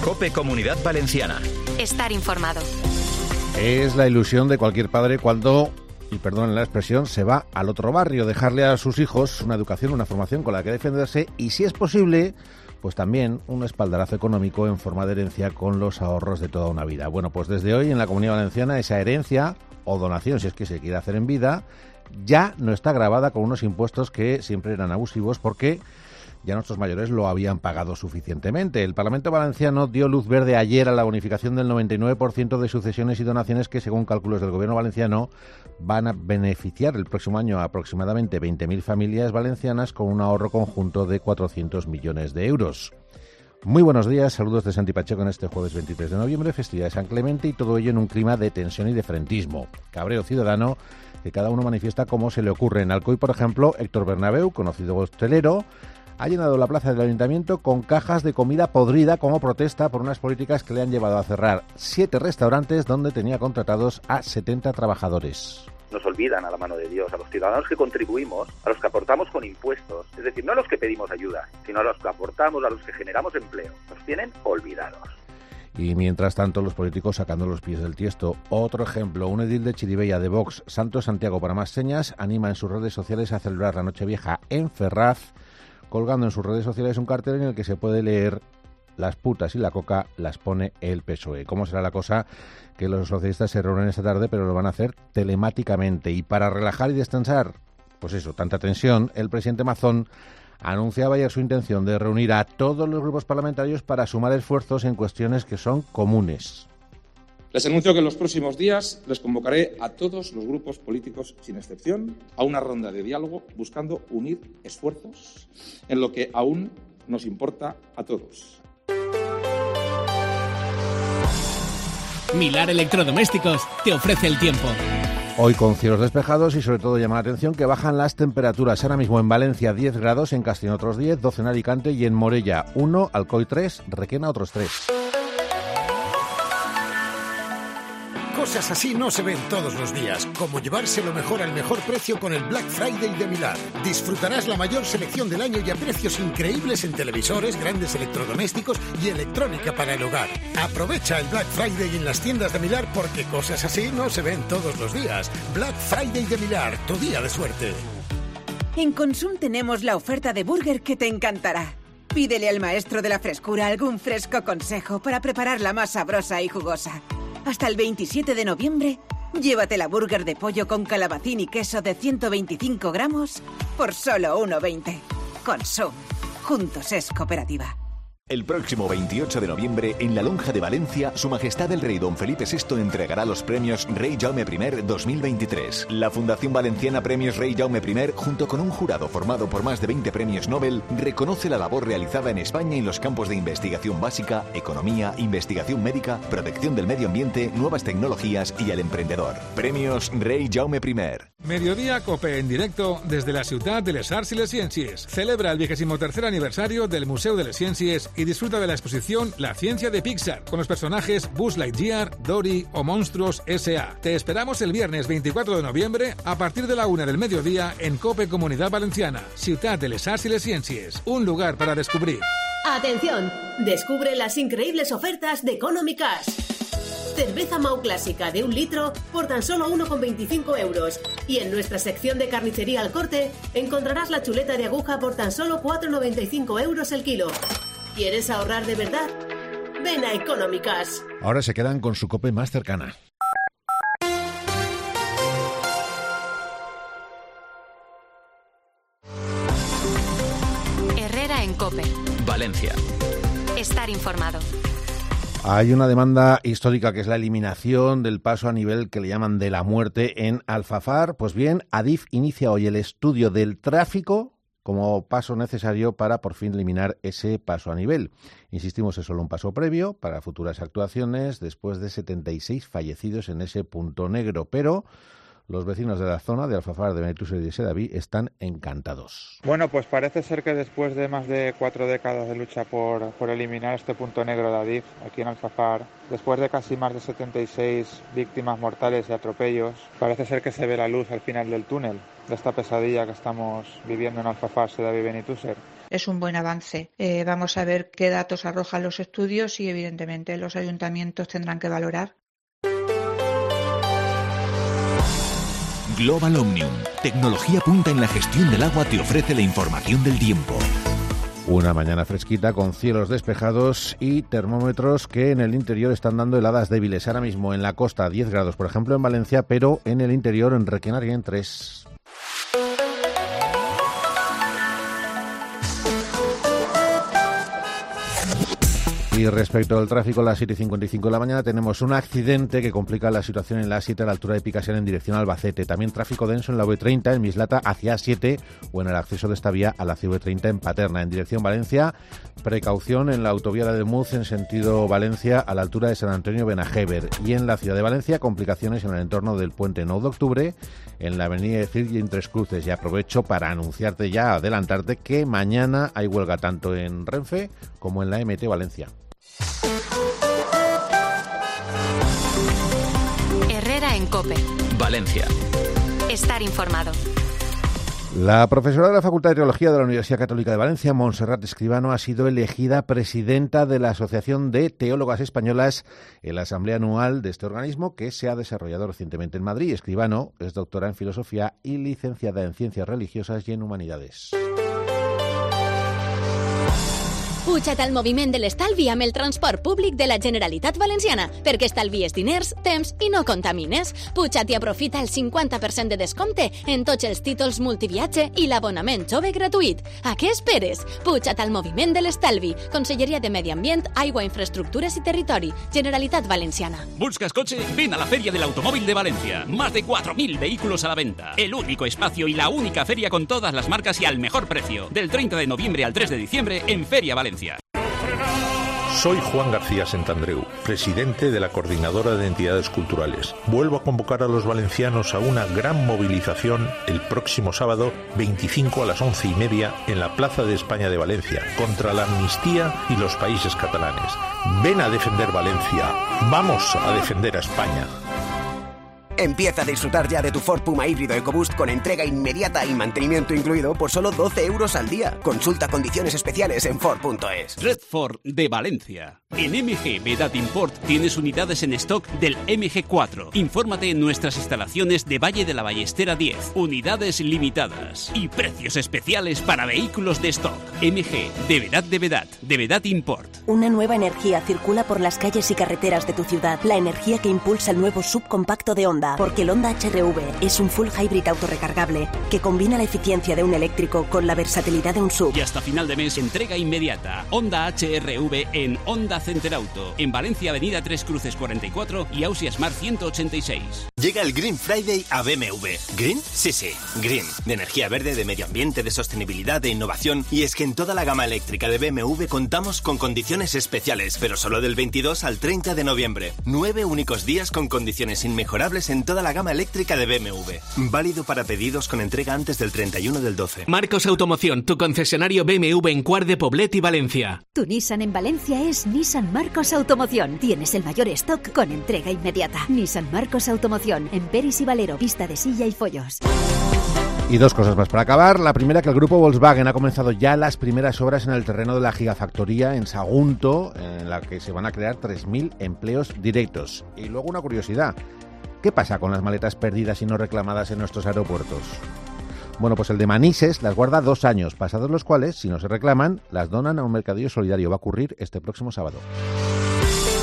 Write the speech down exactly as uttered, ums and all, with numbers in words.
COPE Comunidad Valenciana. Estar informado. Es la ilusión de cualquier padre cuando, y perdonen la expresión, se va al otro barrio, dejarle a sus hijos una educación, una formación con la que defenderse y, si es posible, pues también un espaldarazo económico en forma de herencia con los ahorros de toda una vida. Bueno, pues desde hoy en la Comunidad Valenciana esa herencia o donación, si es que se quiere hacer en vida, ya no está gravada con unos impuestos que siempre eran abusivos porque ya nuestros mayores lo habían pagado suficientemente. El Parlamento Valenciano dio luz verde ayer a la bonificación del noventa y nueve por ciento de sucesiones y donaciones que, según cálculos del Gobierno valenciano, van a beneficiar el próximo año a aproximadamente veinte mil familias valencianas con un ahorro conjunto de cuatrocientos millones de euros. Muy buenos días, saludos de Santi Pacheco en este jueves veintitrés de noviembre, festividad de San Clemente, y todo ello en un clima de tensión y de frentismo. Cabreo ciudadano que cada uno manifiesta como se le ocurre. En Alcoy, por ejemplo, Héctor Bernabeu, conocido hostelero, ha llenado la plaza del Ayuntamiento con cajas de comida podrida como protesta por unas políticas que le han llevado a cerrar siete restaurantes donde tenía contratados a setenta trabajadores. Nos olvidan a la mano de Dios, a los ciudadanos que contribuimos, a los que aportamos con impuestos, es decir, no a los que pedimos ayuda, sino a los que aportamos, a los que generamos empleo. Nos tienen olvidados. Y mientras tanto, los políticos sacando los pies del tiesto. Otro ejemplo, un edil de Chirivella de Vox, Santos Santiago para más señas, anima en sus redes sociales a celebrar la Nochevieja en Ferraz, colgando en sus redes sociales un cartel en el que se puede leer: las putas y la coca las pone el P S O E. ¿Cómo será la cosa? Que los socialistas se reúnen esta tarde, pero lo van a hacer telemáticamente. Y para relajar y descansar, pues eso, tanta tensión, el presidente Mazón anunciaba ayer su intención de reunir a todos los grupos parlamentarios para sumar esfuerzos en cuestiones que son comunes. Les anuncio que en los próximos días les convocaré a todos los grupos políticos, sin excepción, a una ronda de diálogo buscando unir esfuerzos en lo que aún nos importa a todos. Milar Electrodomésticos te ofrece el tiempo. Hoy con cielos despejados y sobre todo llama la atención que bajan las temperaturas. Ahora mismo en Valencia diez grados, en Castellón otros diez, doce en Alicante y en Morella uno, Alcoy tres, Requena otros tres. Cosas así no se ven todos los días, como llevarse lo mejor al mejor precio con el Black Friday de Milar. Disfrutarás la mayor selección del año y a precios increíbles en televisores, grandes electrodomésticos y electrónica para el hogar. Aprovecha el Black Friday en las tiendas de Milar porque cosas así no se ven todos los días. Black Friday de Milar, tu día de suerte. En Consum tenemos la oferta de burger que te encantará. Pídele al maestro de la frescura algún fresco consejo para prepararla más sabrosa y jugosa. Hasta el veintisiete de noviembre, llévate la burger de pollo con calabacín y queso de ciento veinticinco gramos por solo uno veinte. Consum. Juntos es cooperativa. El próximo veintiocho de noviembre, en la Lonja de Valencia, Su Majestad el Rey Don Felipe sexto entregará los premios Rey Jaume I dos mil veintitrés. La Fundación Valenciana Premios Rey Jaume I, junto con un jurado formado por más de veinte premios Nobel, reconoce la labor realizada en España en los campos de investigación básica, economía, investigación médica, protección del medio ambiente, nuevas tecnologías y el emprendedor. Premios Rey Jaume I. Mediodía COPE en directo desde la ciudad de les Arts y les Ciències. Celebra el vigésimo tercer aniversario del Museo de les Ciències y disfruta de la exposición La Ciencia de Pixar, con los personajes Buzz Lightyear, Dory o Monstruos S A Te esperamos el viernes veinticuatro de noviembre a partir de la una del mediodía en COPE Comunidad Valenciana, ciudad de les Arts y les Ciències, un lugar para descubrir. ¡Atención! Descubre las increíbles ofertas de Economy Cash. Cerveza Mau Clásica de un litro por tan solo uno con veinticinco euros. Y en nuestra sección de carnicería al corte encontrarás la chuleta de aguja por tan solo cuatro con noventa y cinco euros el kilo. ¿Quieres ahorrar de verdad? Ven a Economy Cash. Ahora se quedan con su COPE más cercana. Herrera en COPE. Valencia. Estar informado. Hay una demanda histórica que es la eliminación del paso a nivel que le llaman de la muerte en Alfafar. Pues bien, Adif inicia hoy el estudio del tráfico como paso necesario para por fin eliminar ese paso a nivel. Insistimos, es solo un paso previo para futuras actuaciones después de setenta y seis fallecidos en ese punto negro, pero los vecinos de la zona de Alfafar, de Benetúser y de Sedaví están encantados. Bueno, pues parece ser que después de más de cuatro décadas de lucha por, por eliminar este punto negro de Adif aquí en Alfafar, después de casi más de setenta y seis víctimas mortales y atropellos, parece ser que se ve la luz al final del túnel de esta pesadilla que estamos viviendo en Alfafar, Sedaví y Benetúser. es un buen avance. Eh, vamos a ver qué datos arrojan los estudios y evidentemente los ayuntamientos tendrán que valorar. Global Omnium, tecnología punta en la gestión del agua, te ofrece la información del tiempo. Una mañana fresquita con cielos despejados y termómetros que en el interior están dando heladas débiles. Ahora mismo en la costa diez grados, por ejemplo en Valencia, pero en el interior en Requena en tres. Y respecto al tráfico, a las siete y cincuenta y cinco de la mañana tenemos un accidente que complica la situación en la A siete a la altura de Picasen en dirección a Albacete. También tráfico denso en la U V treinta en Mislata hacia A siete o en el acceso de esta vía a la C V treinta en Paterna. En dirección Valencia, precaución en la autovía de Muz en sentido Valencia a la altura de San Antonio Benajever. Y en la ciudad de Valencia, complicaciones en el entorno del puente nueve de octubre en la avenida de Cid y en Tres Cruces. Y aprovecho para anunciarte ya, adelantarte, que mañana hay huelga tanto en Renfe como en la M T Valencia. Herrera en COPE. Valencia. Estar informado. La profesora de la Facultad de Teología de la Universidad Católica de Valencia, Montserrat Escribano, ha sido elegida presidenta de la Asociación de Teólogas Españolas en la asamblea anual de este organismo que se ha desarrollado recientemente en Madrid. Escribano es doctora en Filosofía y licenciada en Ciencias Religiosas y en Humanidades. Puja't al moviment de l'estalvi amb el transport públic de la Generalitat Valenciana, perquè estalvies diners, temps i no contamines. Puja't i aprofita el cinquanta per cent de descompte en tots els títols multiviatge i l'abonament jove gratuït. A què esperes? Puja't al moviment de l'estalvi. Conselleria de Medi Ambient, Aigua, Infraestructures y Territori. Generalitat Valenciana. ¿Buscas coche? Ven a la Feria del Automóvil de Valencia. Más de cuatro mil vehículos a la venta. El único espacio y la única feria con todas las marcas y al mejor precio. Del treinta de noviembre al tres de diciembre en Feria Valencia. Soy Juan García Santandreu, presidente de la Coordinadora de Entidades Culturales. Vuelvo a convocar a los valencianos a una gran movilización el próximo sábado veinticinco a las once y media en la Plaza de España de Valencia contra la amnistía y los países catalanes. Ven a defender Valencia. Vamos a defender a España. Empieza a disfrutar ya de tu Ford Puma híbrido EcoBoost con entrega inmediata y mantenimiento incluido por solo doce euros al día. Consulta condiciones especiales en Ford punto es. Red Ford de Valencia. En M G Vedat Import tienes unidades en stock del M G cuatro. Infórmate en nuestras instalaciones de Valle de la Ballestera diez. Unidades limitadas y precios especiales para vehículos de stock. M G de Vedat de Vedat, de Vedat Import. Una nueva energía circula por las calles y carreteras de tu ciudad. La energía que impulsa el nuevo subcompacto de Honda. Porque el Honda H R V es un full hybrid autorrecargable que combina la eficiencia de un eléctrico con la versatilidad de un sub. Y hasta final de mes, entrega inmediata. Honda H R V en Honda Center Auto. En Valencia, Avenida Tres Cruces cuarenta y cuatro y Ausia Smart ciento ochenta y seis. Llega el Green Friday a B M W. ¿Green? Sí, sí. Green. De energía verde, de medio ambiente, de sostenibilidad, de innovación. Y es que en toda la gama eléctrica de B M W contamos con condiciones especiales, pero solo del veintidós al treinta de noviembre. Nueve únicos días con condiciones inmejorables en toda la gama eléctrica de B M W. Válido para pedidos con entrega antes del treinta y uno del doce. Marcos Automoción, tu concesionario B M W en Cuart de Poblet y Valencia. Tu Nissan en Valencia es Nissan Marcos Automoción. Tienes el mayor stock con entrega inmediata. Nissan Marcos Automoción, en Peris y Valero, pista de Silla y Follos. Y dos cosas más para acabar. La primera, que el grupo Volkswagen ha comenzado ya las primeras obras en el terreno de la gigafactoría en Sagunto, en la que se van a crear tres mil empleos directos. Y luego una curiosidad. ¿Qué pasa con las maletas perdidas y no reclamadas en nuestros aeropuertos? Bueno, pues el de Manises las guarda dos años, pasados los cuales, si no se reclaman, las donan a un mercadillo solidario. Va a ocurrir este próximo sábado.